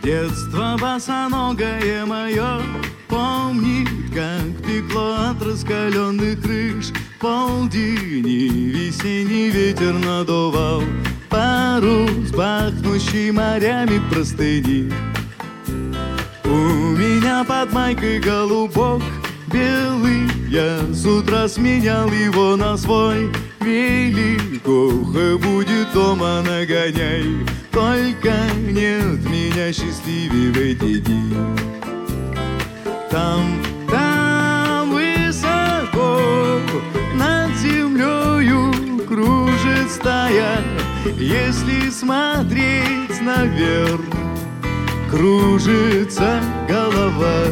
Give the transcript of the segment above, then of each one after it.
Детство босоногое мое помнит, как пекло от раскаленных крыш. Полдень и весенний ветер надувал парус, пахнущий морями простыни. У меня под майкой голубок белый, я с утра сменял его на свой. Великоха будет дома нагоняй, только нет меня счастливее в эти дни. Там высоко над землею кружит стая. Если смотреть наверх, кружится голова.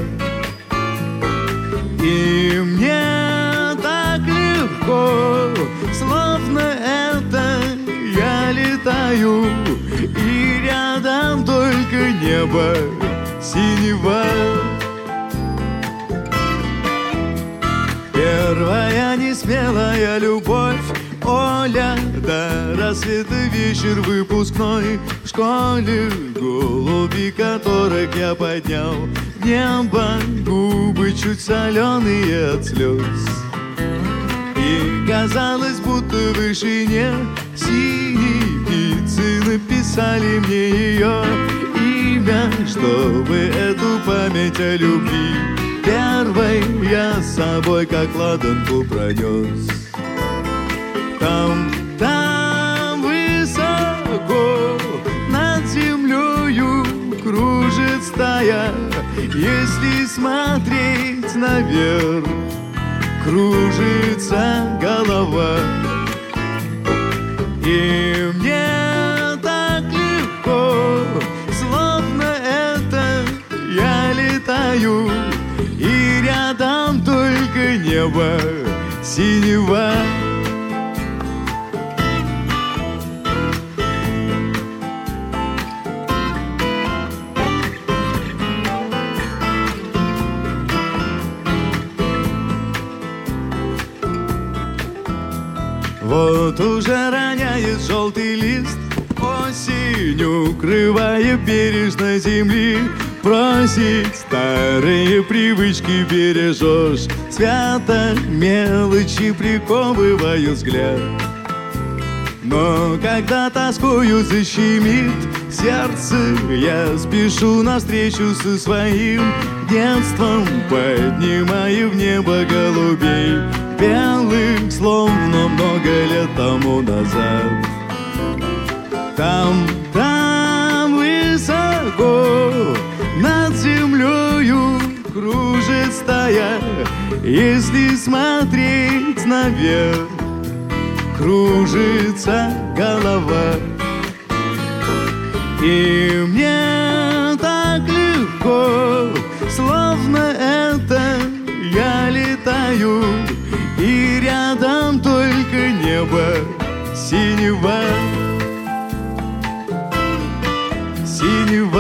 И мне так легко, словно это я летаю, и рядом только небо синего. Первая несмелая любовь Оля, до рассвета вечер выпускной. В школе голуби, которых я поднял в небо, губы чуть соленые от слез. И казалось, будто в вышине синие птицы написали мне ее имя, чтобы эту память о любви первой я с собой как ладанку пронес. Там высоко над землею кружит стая. Если смотреть наверх, кружится голова. И мне так легко, словно это я летаю, и рядом только небо синего. Вот уже роняет желтый лист, осень укрывая бережно земли. Бросить старые привычки бережешь, свято мелочи приковывают взгляд. Но когда тоскою защемит сердце, я спешу навстречу со своим детством, поднимая в небо голубей белых, словно много лет тому назад. Там высоко над землею кружит стая. Если смотреть наверх, кружится голова. И мне так легко, словно это я летаю, и рядом только небо синего. Синего.